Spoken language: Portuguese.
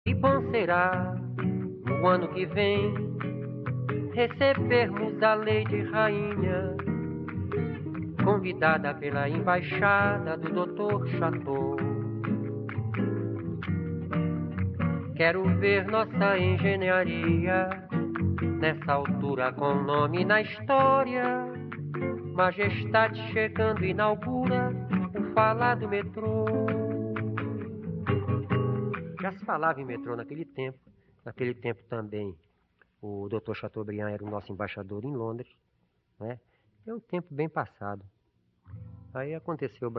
E bom será, no ano que vem, recebermos a Lady Rainha, convidada pela embaixada do Dr. Chateau. Quero ver nossa engenharia nessa altura com nome na história. Majestade chegando inaugura o falado metrô. Já se falava em metrô naquele tempo. Naquele tempo também o Dr. Chateaubriand era o nosso embaixador em Londres, né? É um tempo bem passado. Aí aconteceu